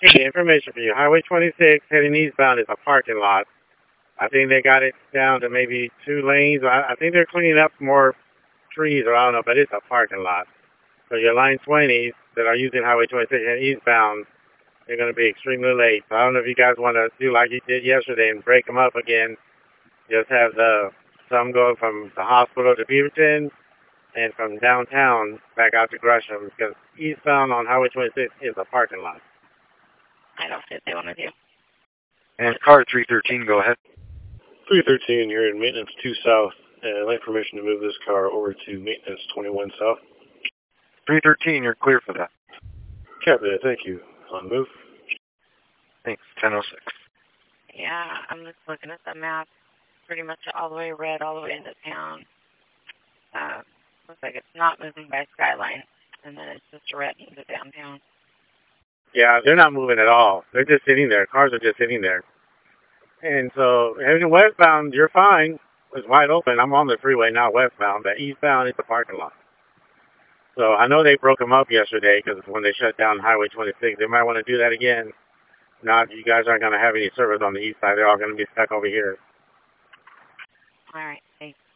Hey, information for you. Highway 26 heading eastbound is a parking lot. I think they got it down to maybe 2 lanes. I think they're cleaning up more trees, or I don't know, but it's a parking lot. So your line 20s that are using Highway 26 and eastbound, they're going to be extremely late. So I don't know if you guys want to do like you did yesterday and break them up again. Just have some going from the hospital to Beaverton and from downtown back out to Gresham, because eastbound on Highway 26 is a parking lot. I don't see what they want to do. And car 313, go ahead. 313, you're in maintenance 2 south, and I'd like permission to move this car over to maintenance 21 south. 313, you're clear for that. Copy that, thank you. On move. Thanks, 1006. Yeah, I'm just looking at the map. Pretty much all the way red, all the way into town. Looks like it's not moving by Skyline, and then it's just red into downtown. Yeah, they're not moving at all. They're just sitting there. Cars are just sitting there. And so, heading westbound, you're fine. It's wide open. I'm on the freeway now westbound, but eastbound is the parking lot. So I know they broke them up yesterday because when they shut down Highway 26, they might want to do that again. Not, you guys aren't going to have any service on the east side. They're all going to be stuck over here. All right, thanks.